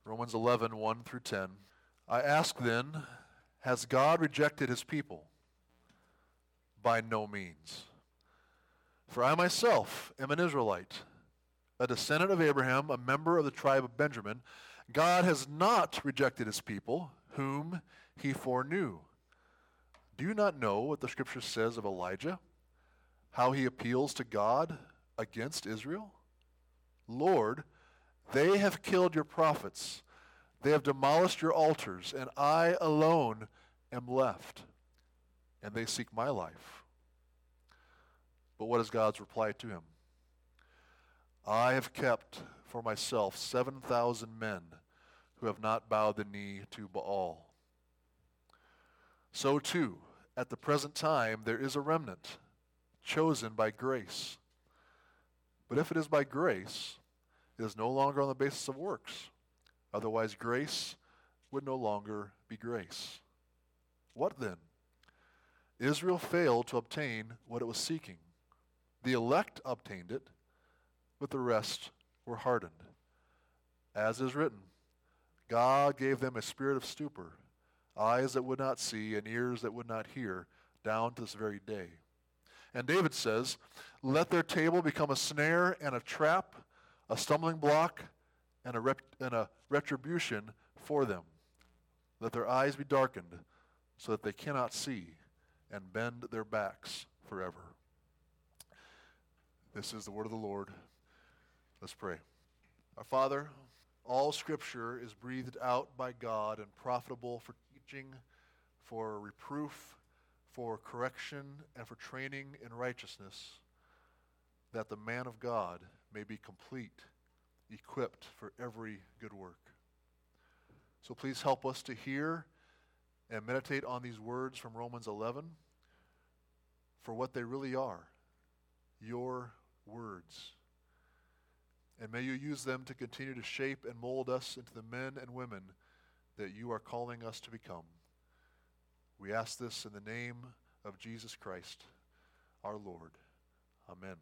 Romans 11, 1 through 10. I ask then, has God rejected his people? By no means. For I myself am an Israelite, a descendant of Abraham, a member of the tribe of Benjamin. God has not rejected his people, whom he foreknew. Do you not know what the scripture says of Elijah? How he appeals to God against Israel? Lord, they have killed your prophets. They have demolished your altars, and I alone am left, and they seek my life. But what is God's reply to him? I have kept for myself 7,000 men who have not bowed the knee to Baal. So too, at the present time, there is a remnant chosen by grace. But if it is by grace, it is no longer on the basis of works. Otherwise, grace would no longer be grace. What then? Israel failed to obtain what it was seeking. The elect obtained it, but the rest were hardened. As is written, God gave them a spirit of stupor, eyes that would not see and ears that would not hear, down to this very day. And David says, let their table become a snare and a trap, a stumbling block and a retribution for them. Let their eyes be darkened so that they cannot see, and bend their backs forever. This is the word of the Lord. Let's pray. Our Father, all Scripture is breathed out by God and profitable for teaching, for reproof, for correction, and for training in righteousness, that the man of God may be complete, equipped for every good work. So please help us to hear and meditate on these words from Romans 11 for what they really are, your words. And may you use them to continue to shape and mold us into the men and women that you are calling us to become. We ask this in the name of Jesus Christ, our Lord. Amen.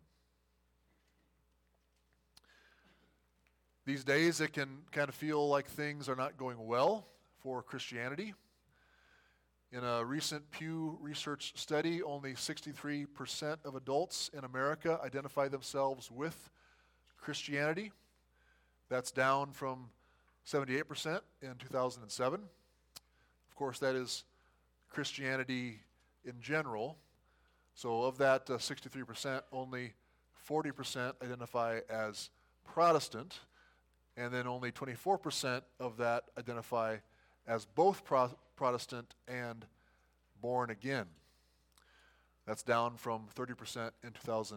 These days, it can kind of feel like things are not going well for Christianity. In a recent Pew Research study, only 63% of adults in America identify themselves with Christianity. That's down from 78% in 2007. Of course, that is Christianity in general. So of that 63%, only 40% identify as Protestant, and then only 24% of that identify as both Protestant and born again. That's down from 30% in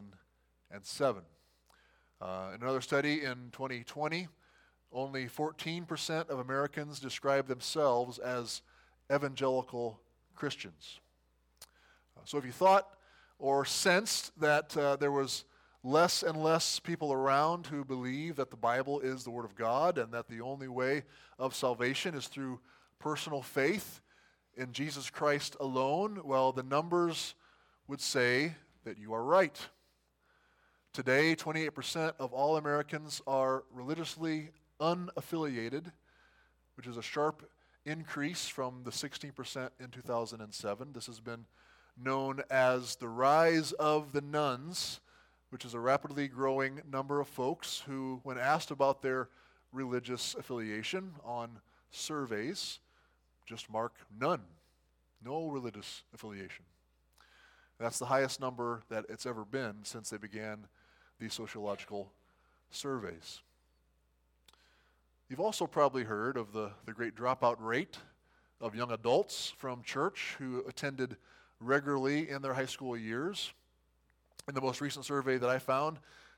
2007. In another study in 2020, only 14% of Americans describe themselves as evangelical Christians. So if you thought or sensed that there was less and less people around who believe that the Bible is the Word of God and that the only way of salvation is through personal faith in Jesus Christ alone, well, the numbers would say that you are right. Today, 28% of all Americans are religiously unaffiliated, which is a sharp increase from the 16% in 2007. This has been known as the rise of the nones, which is a rapidly growing number of folks who, when asked about their religious affiliation on surveys, just mark none, no religious affiliation. That's the highest number that it's ever been since they began these sociological surveys. You've also probably heard of the great dropout rate of young adults from church who attended regularly in their high school years. In the most recent survey that I found,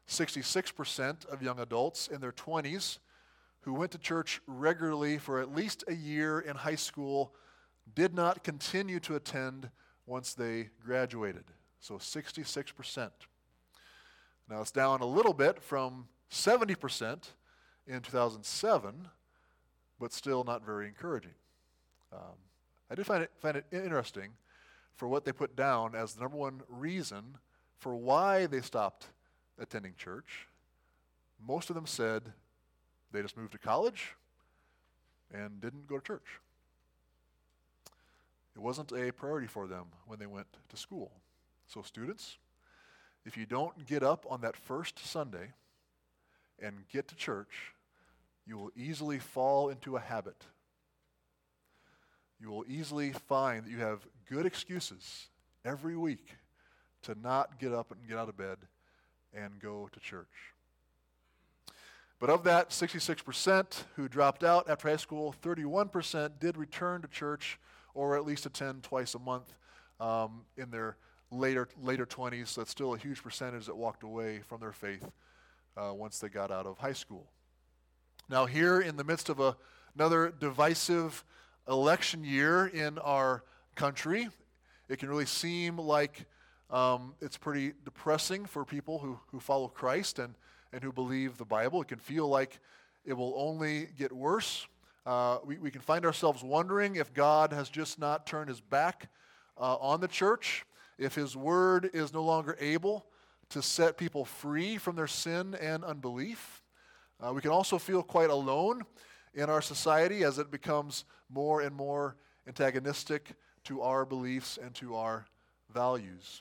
66% of young adults in their 20s who went to church regularly for at least a year in high school did not continue to attend once they graduated. So 66%. Now it's down a little bit from 70% in 2007, but still not very encouraging. I did find it interesting for what they put down as the number one reason for why they stopped attending church. Most of them said they just moved to college, and didn't go to church. It wasn't a priority for them when they went to school. So students, if you don't get up on that first Sunday and get to church, you will easily fall into a habit. You will easily find that you have good excuses every week to not get up and get out of bed and go to church. But of that 66% who dropped out after high school, 31% did return to church or at least attend twice a month in their later 20s. So that's still a huge percentage that walked away from their faith once they got out of high school. Now here in the midst of another divisive election year in our country, it can really seem like it's pretty depressing for people who follow Christ and who believe the Bible. It can feel like it will only get worse. We can find ourselves wondering if God has just not turned his back on the church, if his word is no longer able to set people free from their sin and unbelief. We can also feel quite alone in our society as it becomes more and more antagonistic to our beliefs and to our values.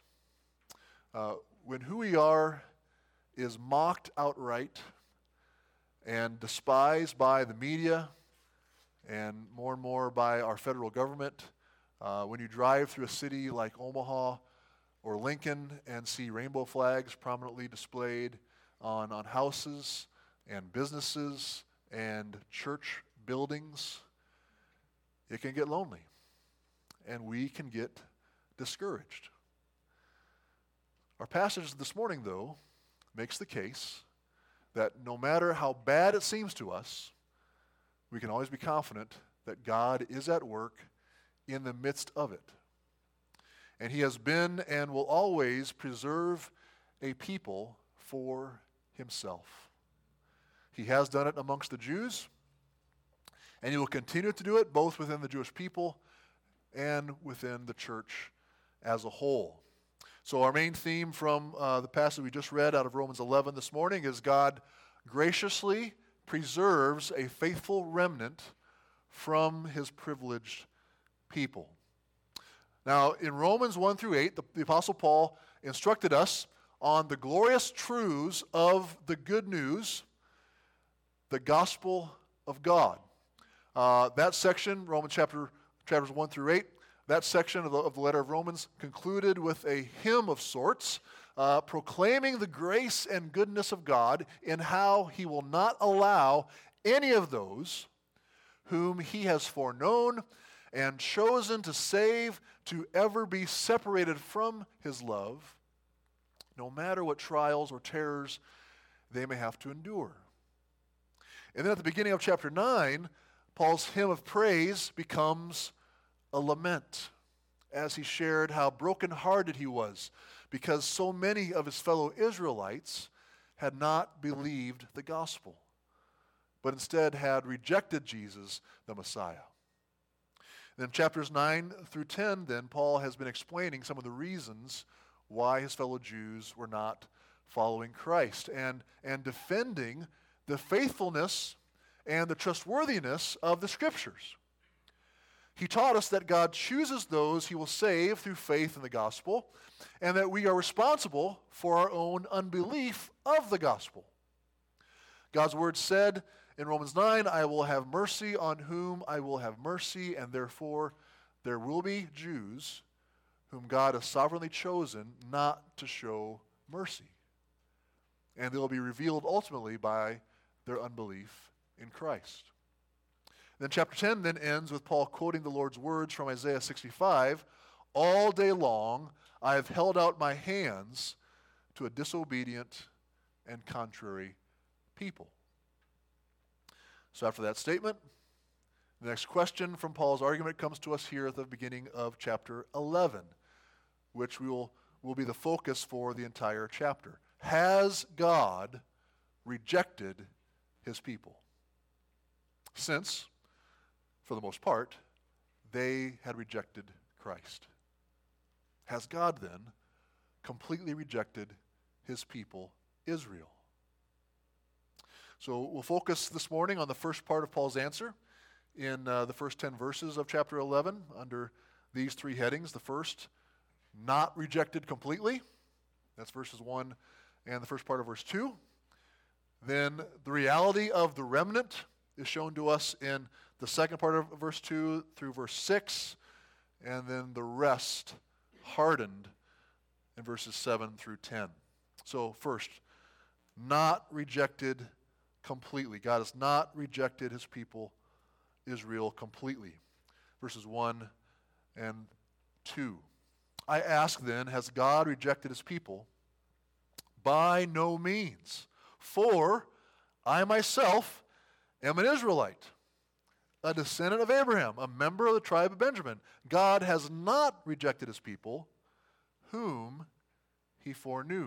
When who we are is mocked outright and despised by the media and more by our federal government, when you drive through a city like Omaha or Lincoln and see rainbow flags prominently displayed on houses and businesses and church buildings, it can get lonely and we can get discouraged. Our passage this morning, though, makes the case that no matter how bad it seems to us, we can always be confident that God is at work in the midst of it. And he has been and will always preserve a people for himself. He has done it amongst the Jews, and he will continue to do it both within the Jewish people and within the church as a whole. So our main theme from the passage we just read out of Romans 11 this morning is God graciously preserves a faithful remnant from his privileged people. Now, in Romans 1 through 8, the Apostle Paul instructed us on the glorious truths of the good news, the gospel of God. That section, Romans chapters 1 through 8, that section of the letter of Romans concluded with a hymn of sorts, proclaiming the grace and goodness of God in how he will not allow any of those whom he has foreknown and chosen to save to ever be separated from his love, no matter what trials or terrors they may have to endure. And then at the beginning of chapter 9, Paul's hymn of praise becomes a lament as he shared how brokenhearted he was because so many of his fellow Israelites had not believed the gospel, but instead had rejected Jesus, the Messiah. And in chapters 9 through 10, then, Paul has been explaining some of the reasons why his fellow Jews were not following Christ and defending the faithfulness and the trustworthiness of the Scriptures. He taught us that God chooses those he will save through faith in the gospel, and that we are responsible for our own unbelief of the gospel. God's word said in Romans 9, I will have mercy on whom I will have mercy, and therefore there will be Jews whom God has sovereignly chosen not to show mercy. And they will be revealed ultimately by their unbelief in Christ. Then chapter 10 then ends with Paul quoting the Lord's words from Isaiah 65, all day long I have held out my hands to a disobedient and contrary people. So after that statement, the next question from Paul's argument comes to us here at the beginning of chapter 11, which will be the focus for the entire chapter. Has God rejected his people? Since, for the most part, they had rejected Christ. Has God then completely rejected his people, Israel? So we'll focus this morning on the first part of Paul's answer. in the first 10 verses of chapter 11 under these three headings. The first, not rejected completely. That's verses 1 and the first part of verse 2. Then the reality of the remnant is shown to us in the second part of verse 2 through verse 6. And then the rest hardened in verses 7 through 10. So first, not rejected completely. God has not rejected his people, Israel, completely. Verses 1 and 2. I ask then, has God rejected his people? By no means. For I myself am an Israelite, a descendant of Abraham, a member of the tribe of Benjamin. God has not rejected his people, whom he foreknew.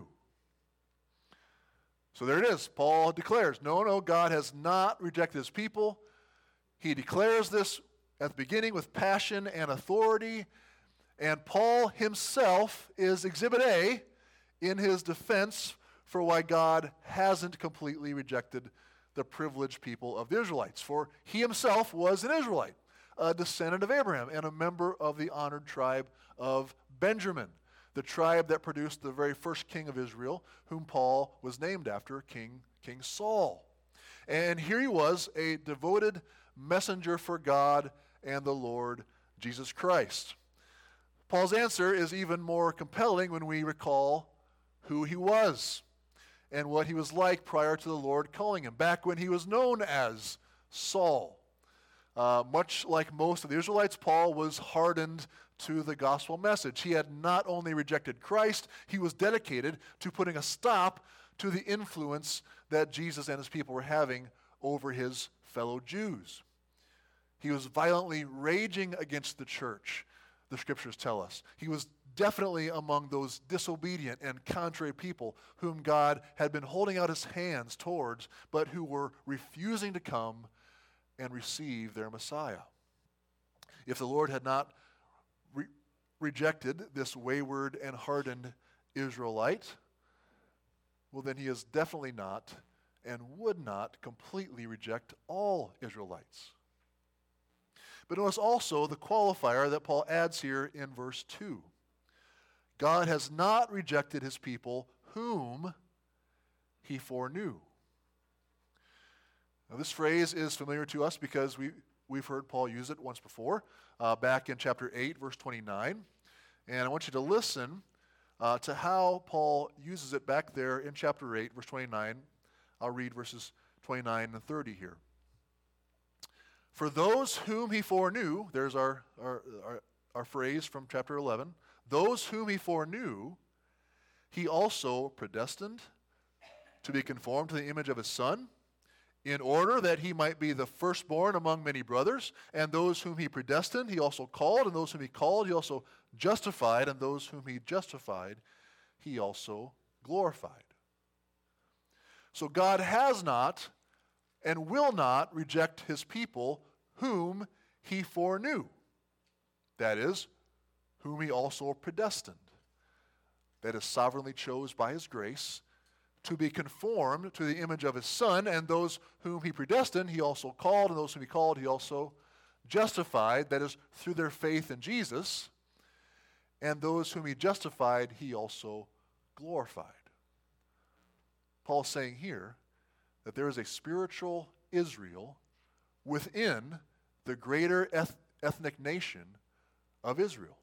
So there it is. Paul declares, no, God has not rejected his people. He declares this at the beginning with passion and authority. And Paul himself is Exhibit A in his defense for why God hasn't completely rejected the privileged people of the Israelites. For he himself was an Israelite, a descendant of Abraham, and a member of the honored tribe of Benjamin, the tribe that produced the very first king of Israel, whom Paul was named after, King Saul. And here he was, a devoted messenger for God and the Lord Jesus Christ. Paul's answer is even more compelling when we recall who he was and what he was like prior to the Lord calling him, back when he was known as Saul. Much like most of the Israelites, Paul was hardened to the gospel message. He had not only rejected Christ, he was dedicated to putting a stop to the influence that Jesus and his people were having over his fellow Jews. He was violently raging against the church, the scriptures tell us. He was definitely among those disobedient and contrary people whom God had been holding out his hands towards, but who were refusing to come and receive their Messiah. If the Lord had not rejected this wayward and hardened Israelite, well, then he is definitely not and would not completely reject all Israelites. But notice also the qualifier that Paul adds here in verse 2. God has not rejected his people whom he foreknew. Now, this phrase is familiar to us because we've heard Paul use it once before, back in chapter 8, verse 29. And I want you to listen to how Paul uses it back there in chapter 8, verse 29. I'll read verses 29 and 30 here. For those whom he foreknew, there's our phrase from chapter 11, those whom he foreknew, he also predestined to be conformed to the image of his Son, in order that he might be the firstborn among many brothers. And those whom he predestined, he also called. And those whom he called, he also justified. And those whom he justified, he also glorified. So God has not and will not reject his people whom he foreknew. That is, whom he also predestined. That is, sovereignly chose by his grace to be conformed to the image of his Son. And those whom he predestined, he also called. And those whom he called, he also justified. That is, through their faith in Jesus. And those whom he justified, he also glorified. Paul's saying here that there is a spiritual Israel within the greater ethnic nation of Israel.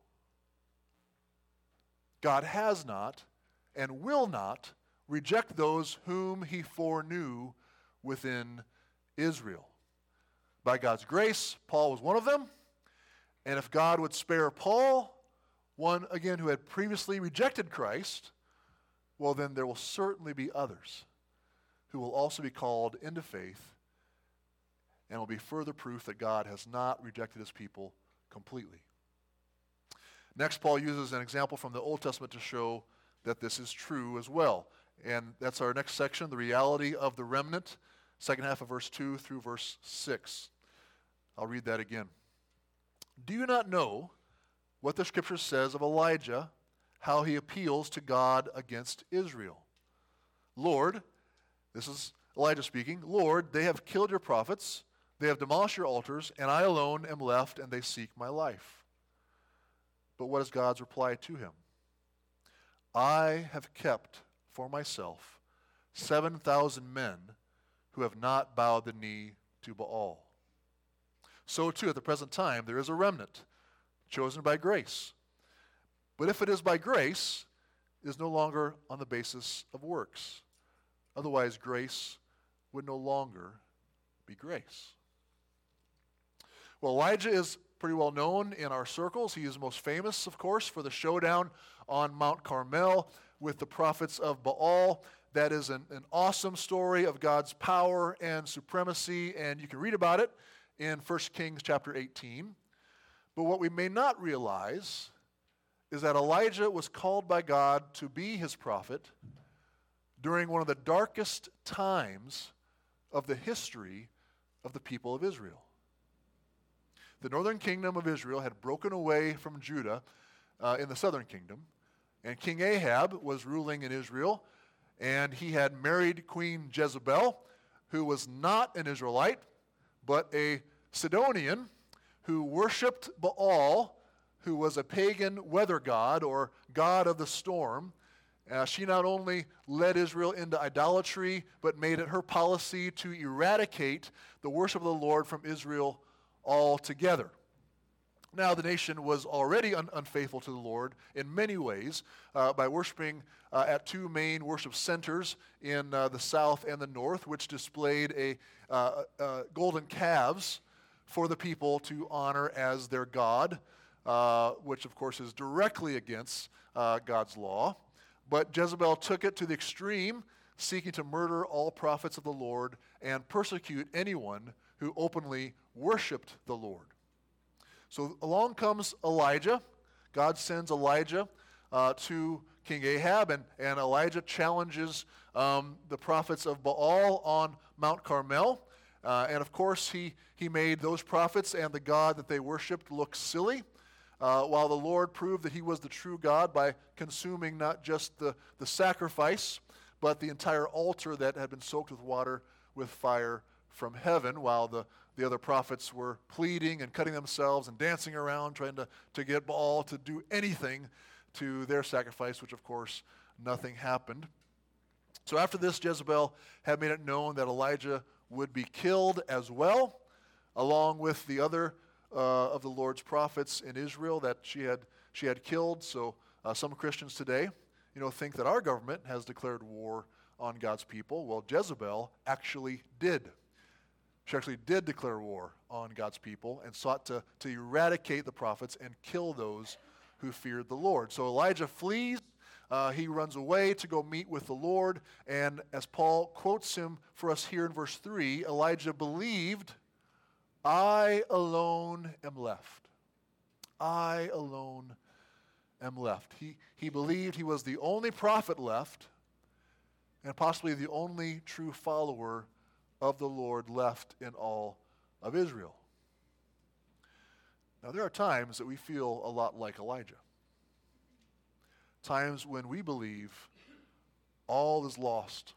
God has not and will not reject those whom he foreknew within Israel. By God's grace, Paul was one of them. And if God would spare Paul, one again who had previously rejected Christ, well, then there will certainly be others who will also be called into faith and will be further proof that God has not rejected his people completely. Next, Paul uses an example from the Old Testament to show that this is true as well. And that's our next section, the reality of the remnant, second half of verse 2 through verse 6. I'll read that again. Do you not know what the scripture says of Elijah, how he appeals to God against Israel? Lord, this is Elijah speaking, Lord, they have killed your prophets, They have demolished your altars, and I alone am left, and they seek my life. But what is God's reply to him? I have kept for myself 7,000 men who have not bowed the knee to Baal. So too, at the present time, there is a remnant chosen by grace. But if it is by grace, it is no longer on the basis of works. Otherwise, grace would no longer be grace. Well, Elijah is pretty well known in our circles. He is most famous, of course, for the showdown on Mount Carmel with the prophets of Baal. That is an awesome story of God's power and supremacy, and you can read about it in 1 Kings chapter 18. But what we may not realize is that Elijah was called by God to be his prophet during one of the darkest times of the history of the people of Israel. The northern kingdom of Israel had broken away from Judah in the southern kingdom, and King Ahab was ruling in Israel, and he had married Queen Jezebel, who was not an Israelite, but a Sidonian who worshipped Baal, who was a pagan weather god or god of the storm. She not only led Israel into idolatry, but made it her policy to eradicate the worship of the Lord from Israel altogether. Now, the nation was already unfaithful to the Lord in many ways by worshiping at two main worship centers in the south and the north, which displayed golden calves for the people to honor as their god, which, of course, is directly against God's law. But Jezebel took it to the extreme, seeking to murder all prophets of the Lord and persecute anyone who openly worshiped the Lord. So along comes Elijah. God sends Elijah to King Ahab, and Elijah challenges the prophets of Baal on Mount Carmel. And of course, he made those prophets and the God that they worshipped look silly, while the Lord proved that he was the true God by consuming not just the sacrifice, but the entire altar that had been soaked with water with fire from heaven, while the other prophets were pleading and cutting themselves and dancing around, trying to get Baal to do anything to their sacrifice, which of course nothing happened. So after this, Jezebel had made it known that Elijah would be killed as well, along with the other of the Lord's prophets in Israel that she had killed. So some Christians today, think that our government has declared war on God's people. Well, Jezebel actually did. She actually did declare war on God's people and sought to eradicate the prophets and kill those who feared the Lord. So Elijah flees. He runs away to go meet with the Lord. And as Paul quotes him for us here in verse 3, Elijah believed, I alone am left. I alone am left. He believed he was the only prophet left and possibly the only true follower of the Lord left in all of Israel. Now, there are times that we feel a lot like Elijah. Times when we believe all is lost.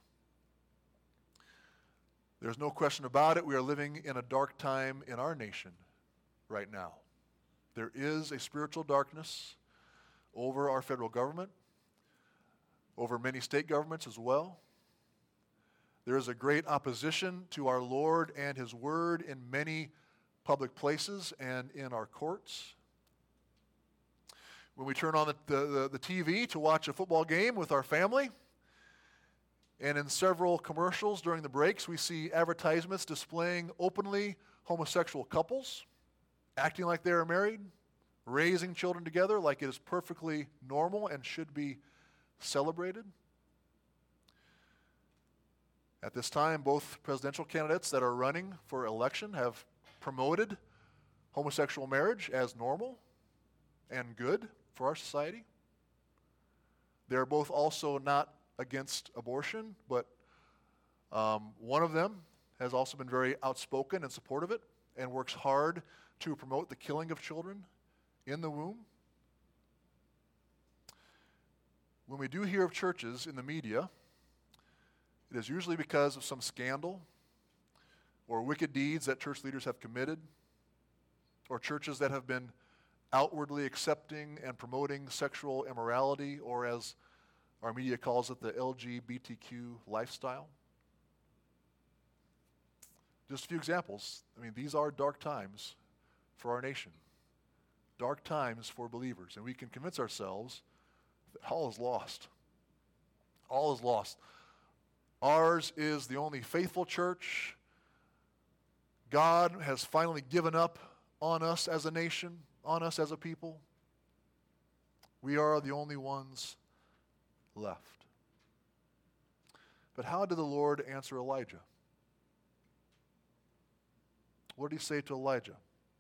There's no question about it. We are living in a dark time in our nation right now. There is a spiritual darkness over our federal government, over many state governments as well. There is a great opposition to our Lord and his word in many public places and in our courts. When we turn on the TV to watch a football game with our family, and in several commercials during the breaks, we see advertisements displaying openly homosexual couples, acting like they are married, raising children together like it is perfectly normal and should be celebrated. At this time, both presidential candidates that are running for election have promoted homosexual marriage as normal and good for our society. They are both also not against abortion, but one of them has also been very outspoken in support of it and works hard to promote the killing of children in the womb. When we do hear of churches in the media, it is usually because of some scandal or wicked deeds that church leaders have committed, or churches that have been outwardly accepting and promoting sexual immorality, or as our media calls it, the LGBTQ lifestyle. Just a few examples. I mean, these are dark times for our nation. Dark times for believers. And we can convince ourselves that all is lost. All is lost. Ours is the only faithful church. God has finally given up on us as a nation, on us as a people. We are the only ones left. But how did the Lord answer Elijah? What did he say to Elijah?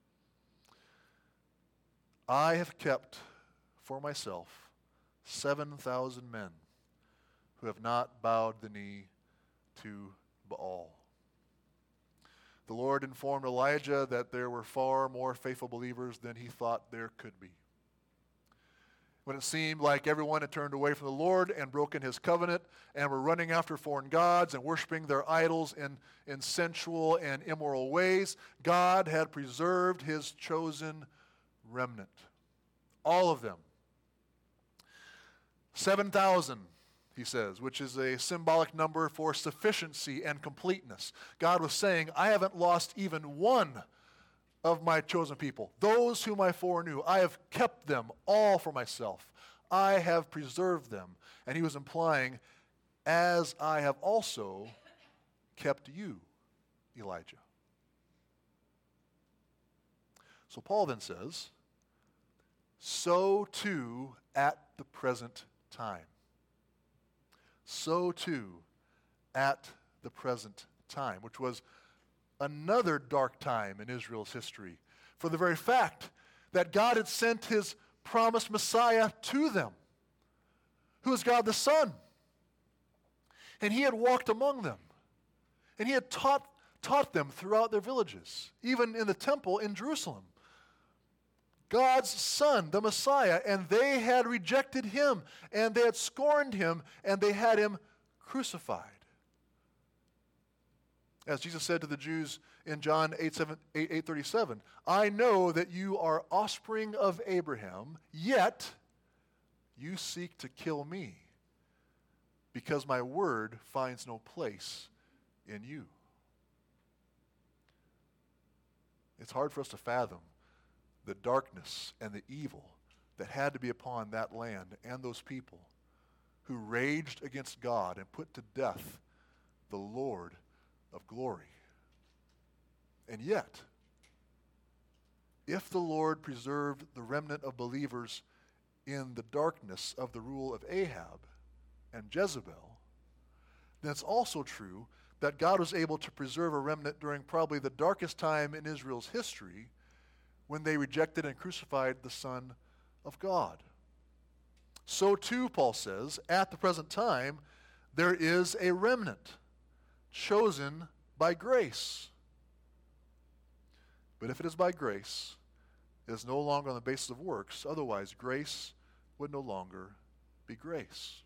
I have kept for myself 7,000 men who have not bowed the knee to Baal. The Lord informed Elijah that there were far more faithful believers than he thought there could be. When it seemed like everyone had turned away from the Lord and broken his covenant and were running after foreign gods and worshiping their idols in sensual and immoral ways, God had preserved his chosen remnant. All of them. 7,000, he says, which is a symbolic number for sufficiency and completeness. God was saying, I haven't lost even one of my chosen people. Those whom I foreknew, I have kept them all for myself. I have preserved them. And he was implying, as I have also kept you, Elijah. So Paul then says, so too at the present time. So too at the present time, which was another dark time in Israel's history, for the very fact that God had sent his promised Messiah to them, who is God the Son. And he had walked among them, and he had taught them throughout their villages, even in the temple in Jerusalem. God's Son, the Messiah, and they had rejected him, and they had scorned him, and they had him crucified. As Jesus said to the Jews in John 8:37, I know that you are offspring of Abraham, yet you seek to kill me, because my word finds no place in you. It's hard for us to fathom the darkness and the evil that had to be upon that land and those people who raged against God and put to death the Lord of glory. And yet, if the Lord preserved the remnant of believers in the darkness of the rule of Ahab and Jezebel, then it's also true that God was able to preserve a remnant during probably the darkest time in Israel's history, when they rejected and crucified the Son of God. So too, Paul says, at the present time, there is a remnant chosen by grace. But if it is by grace, it is no longer on the basis of works. Otherwise, grace would no longer be grace.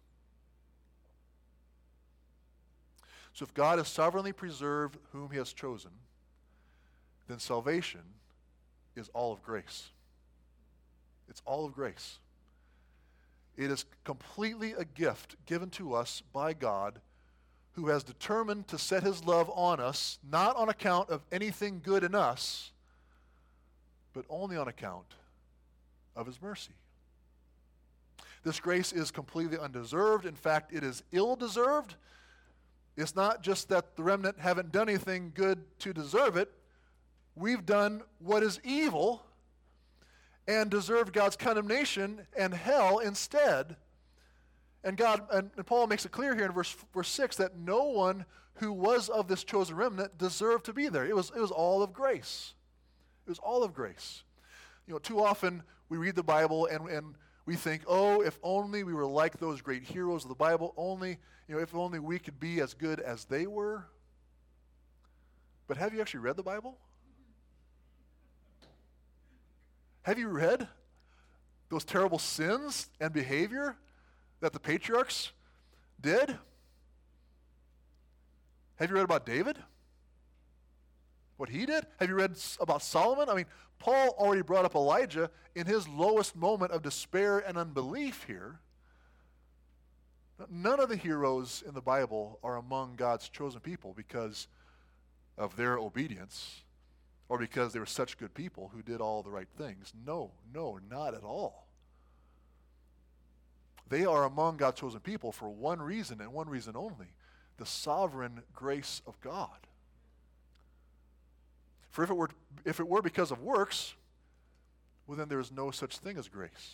So if God has sovereignly preserved whom he has chosen, then salvation is all of grace. It's all of grace. It is completely a gift given to us by God, who has determined to set his love on us, not on account of anything good in us, but only on account of his mercy. This grace is completely undeserved. In fact, it is ill-deserved. It's not just that the remnant haven't done anything good to deserve it. We've done what is evil and deserved God's condemnation and hell instead. And Paul makes it clear here in verse 6 that no one who was of this chosen remnant deserved to be there. It was all of grace. It was all of grace. You know, too often we read the Bible and we think, oh, if only we were like those great heroes of the Bible, if only we could be as good as they were. But have you actually read the Bible? Have you read those terrible sins and behavior that the patriarchs did? Have you read about David? what he did? Have you read about Solomon? I mean, Paul already brought up Elijah in his lowest moment of despair and unbelief here. None of the heroes in the Bible are among God's chosen people because of their obedience or because they were such good people who did all the right things. No, not at all. They are among God's chosen people for one reason and one reason only: the sovereign grace of God. For if it were because of works, well, then there is no such thing as grace.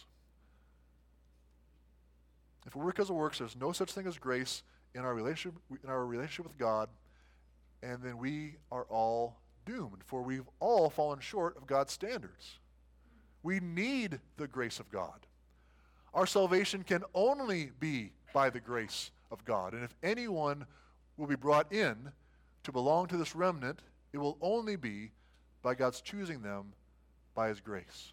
If it were because of works, there's no such thing as grace in our relationship with God, and then we are all doomed, for we've all fallen short of God's standards. We need the grace of God. Our salvation can only be by the grace of God. And if anyone will be brought in to belong to this remnant, it will only be by God's choosing them by his grace.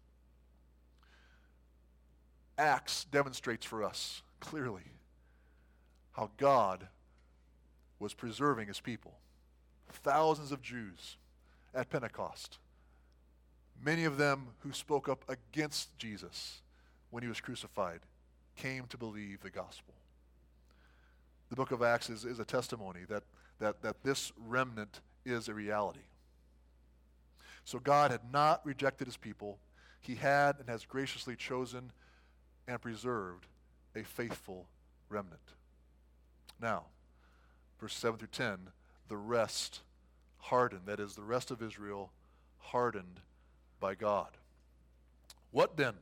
Acts demonstrates for us clearly how God was preserving his people. Thousands of Jews at Pentecost, many of them who spoke up against Jesus when he was crucified, came to believe the gospel. The book of Acts is a testimony that this remnant is a reality. So God had not rejected his people. He had and has graciously chosen and preserved a faithful remnant. Now, verses 7 through 10, the rest hardened, that is, the rest of Israel hardened by God. What then?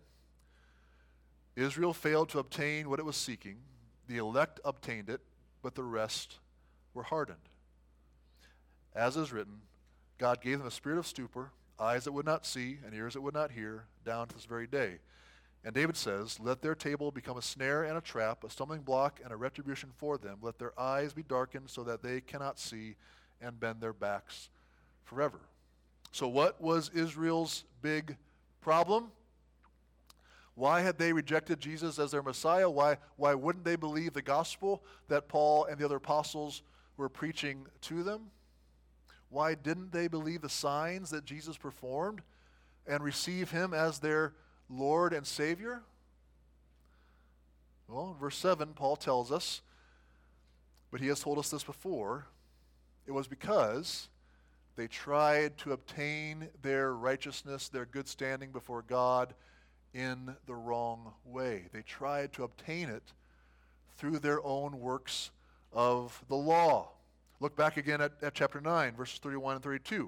Israel failed to obtain what it was seeking. The elect obtained it, but the rest were hardened. As is written, God gave them a spirit of stupor, eyes that would not see, and ears that would not hear, down to this very day. And David says, let their table become a snare and a trap, a stumbling block and a retribution for them. Let their eyes be darkened so that they cannot see, and bend their backs forever. So what was Israel's big problem? Why had they rejected Jesus as their Messiah? Why wouldn't they believe the gospel that Paul and the other apostles were preaching to them? Why didn't they believe the signs that Jesus performed and receive him as their Lord and Savior? Well, in verse 7, Paul tells us, but he has told us this before, it was because they tried to obtain their righteousness, their good standing before God in the wrong way. They tried to obtain it through their own works of the law. Look back again at chapter 9, verses 31 and 32.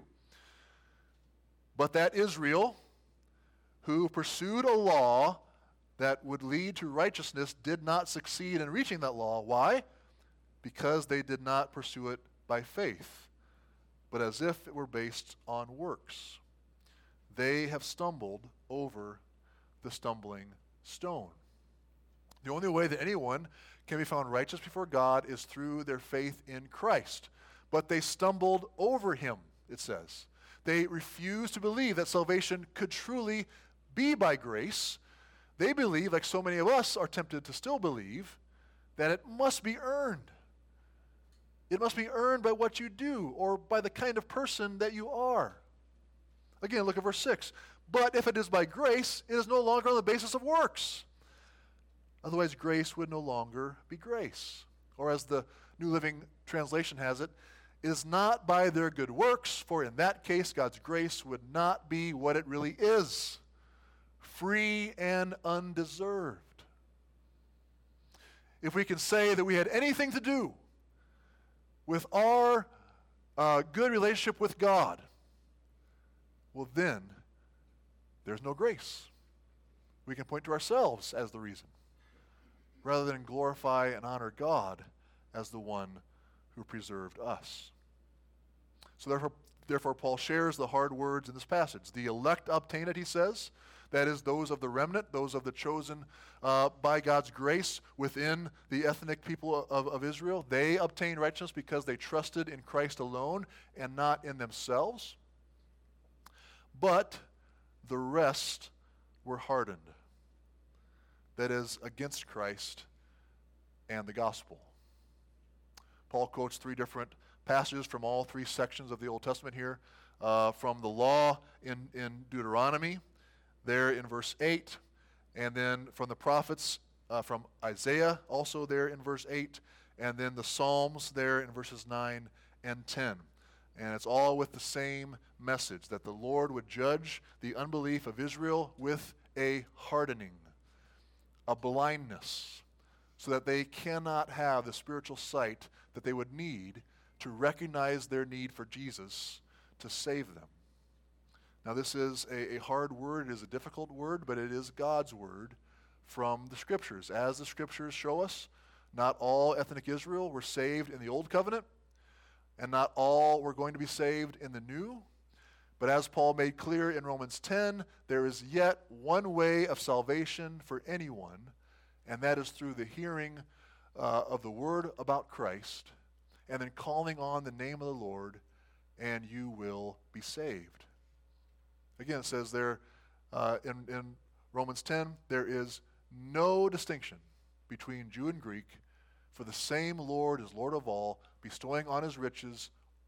But that Israel, who pursued a law that would lead to righteousness, did not succeed in reaching that law. Why? Because they did not pursue it by faith, but as if it were based on works. They have stumbled over the stumbling stone. The only way that anyone can be found righteous before God is through their faith in Christ. But they stumbled over him, it says. They refused to believe that salvation could truly be by grace. They believe, like so many of us are tempted to still believe, that it must be earned. It must be earned by what you do or by the kind of person that you are. Again, look at verse 6. But if it is by grace, it is no longer on the basis of works. Otherwise, grace would no longer be grace. Or as the New Living Translation has it, it is not by their good works, for in that case, God's grace would not be what it really is, free and undeserved. If we can say that we had anything to do with our good relationship with God, well then, there's no grace. We can point to ourselves as the reason, rather than glorify and honor God as the one who preserved us. So therefore, Paul shares the hard words in this passage. The elect obtain it, he says. That is, those of the remnant, those of the chosen by God's grace within the ethnic people of Israel. They obtained righteousness because they trusted in Christ alone and not in themselves. But the rest were hardened. That is, against Christ and the gospel. Paul quotes three different passages from all three sections of the Old Testament here. From the law in Deuteronomy, there in verse 8, and then from the prophets, from Isaiah, also there in verse 8, and then the Psalms there in verses 9 and 10. And it's all with the same message, that the Lord would judge the unbelief of Israel with a hardening, a blindness, so that they cannot have the spiritual sight that they would need to recognize their need for Jesus to save them. Now, this is a hard word. It is a difficult word, but it is God's word from the Scriptures. As the Scriptures show us, not all ethnic Israel were saved in the Old Covenant, and not all were going to be saved in the New. But as Paul made clear in Romans 10, there is yet one way of salvation for anyone, and that is through the hearing of the word about Christ, and then calling on the name of the Lord, and you will be saved. Again, it says there in Romans 10, there is no distinction between Jew and Greek, for the same Lord is Lord of all, bestowing his riches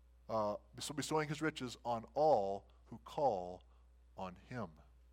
on all who call on him.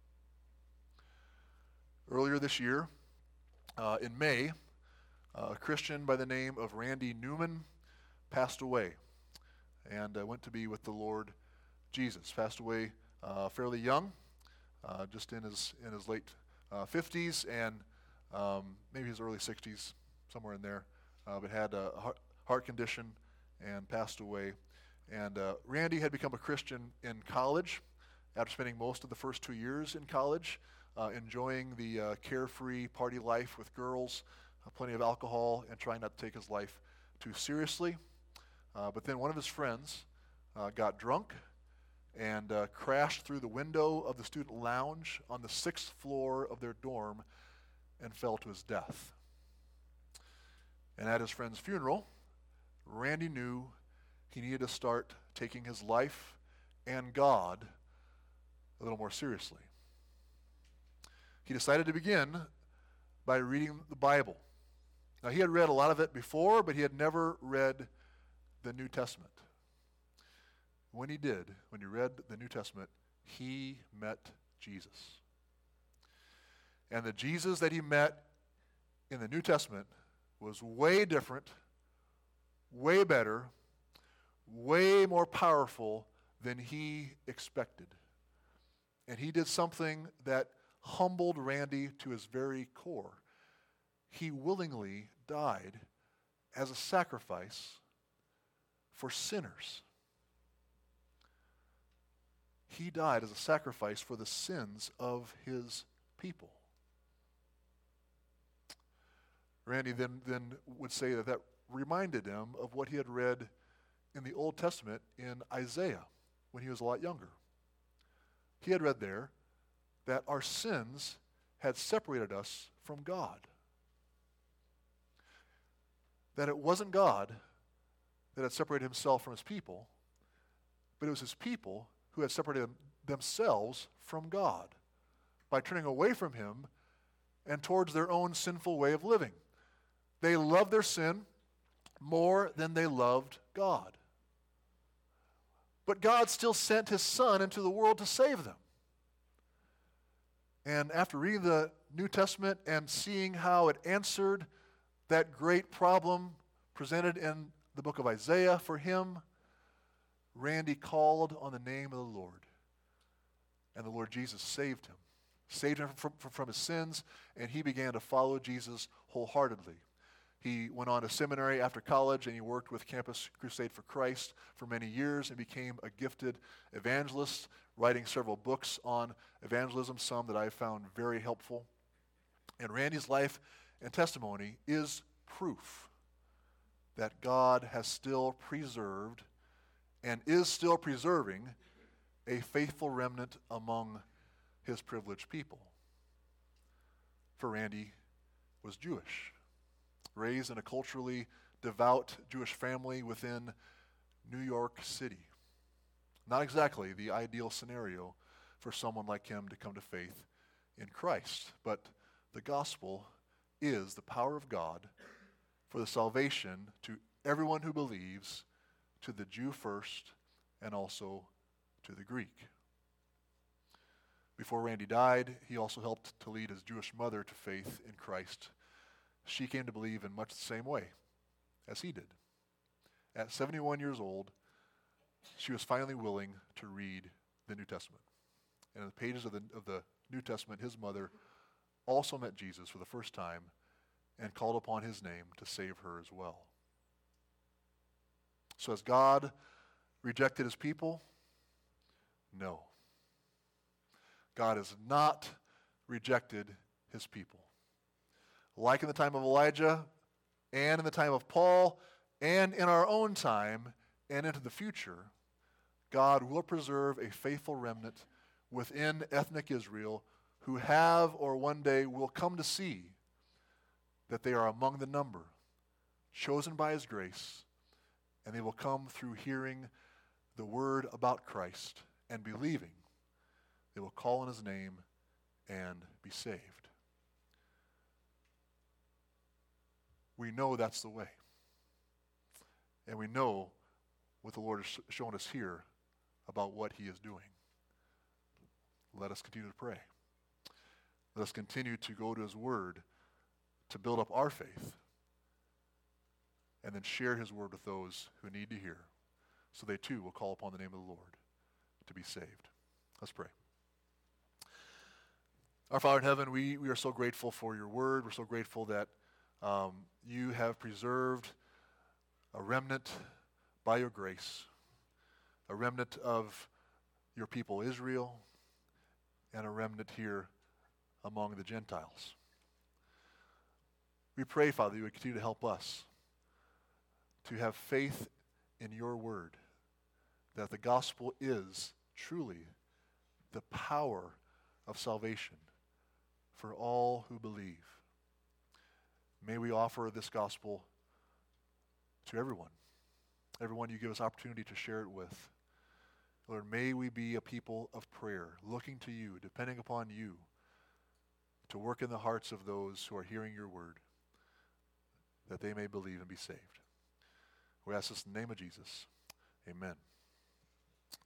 Earlier this year, in May, a Christian by the name of Randy Newman passed away and went to be with the Lord Jesus. Passed away fairly young, just in his late 50s and maybe his early 60s, somewhere in there, but had a heart condition and passed away. And Randy had become a Christian in college after spending most of the first 2 years in college, enjoying the carefree party life with girls, plenty of alcohol, and trying not to take his life too seriously. But then one of his friends got drunk and crashed through the window of the student lounge on the 6th floor of their dorm and fell to his death. And at his friend's funeral, Randy knew he needed to start taking his life and God a little more seriously. He decided to begin by reading the Bible. Now, he had read a lot of it before, but he had never read the New Testament. When he read the New Testament, he met Jesus. And the Jesus that he met in the New Testament was way different, way better, way more powerful than he expected. And he did something that humbled Randy to his very core. He willingly died as a sacrifice for sinners. He died as a sacrifice for the sins of his people. Randy then would say that reminded him of what he had read in the Old Testament in Isaiah when he was a lot younger. He had read there that our sins had separated us from God. That it wasn't God that had separated himself from his people, but it was his people who had separated themselves from God by turning away from him and towards their own sinful way of living. They loved their sin more than they loved God. But God still sent his Son into the world to save them. And after reading the New Testament and seeing how it answered that great problem presented in the book of Isaiah for him, Randy called on the name of the Lord. And the Lord Jesus saved him from his sins, and he began to follow Jesus wholeheartedly. He went on to seminary after college, and he worked with Campus Crusade for Christ for many years and became a gifted evangelist, writing several books on evangelism, some that I found very helpful. And Randy's life and testimony is proof that God has still preserved and is still preserving a faithful remnant among his privileged people. For Randy was Jewish, raised in a culturally devout Jewish family within New York City. Not exactly the ideal scenario for someone like him to come to faith in Christ, but the gospel is the power of God for the salvation to everyone who believes, to the Jew first and also to the Greek. Before Randy died, he also helped to lead his Jewish mother to faith in Christ. She came to believe in much the same way as he did. At 71 years old, she was finally willing to read the New Testament. And in the pages of the New Testament, his mother also met Jesus for the first time and called upon his name to save her as well. So has God rejected his people? No. God has not rejected his people. Like in the time of Elijah, and in the time of Paul, and in our own time, and into the future, God will preserve a faithful remnant within ethnic Israel who have or one day will come to see that they are among the number, chosen by his grace, and they will come through hearing the word about Christ and believing. They will call on his name and be saved. We know that's the way. And we know what the Lord has shown us here about what he is doing. Let us continue to pray. Let us continue to go to his word to build up our faith and then share his word with those who need to hear so they too will call upon the name of the Lord to be saved. Let's pray. Our Father in heaven, we are so grateful for your word. We're so grateful that you have preserved a remnant by your grace, a remnant of your people Israel, and a remnant here among the Gentiles. We pray, Father, you would continue to help us to have faith in your word, that the gospel is truly the power of salvation for all who believe. May we offer this gospel to everyone you give us opportunity to share it with. Lord, may we be a people of prayer, looking to you, depending upon you, to work in the hearts of those who are hearing your word, that they may believe and be saved. We ask this in the name of Jesus. Amen.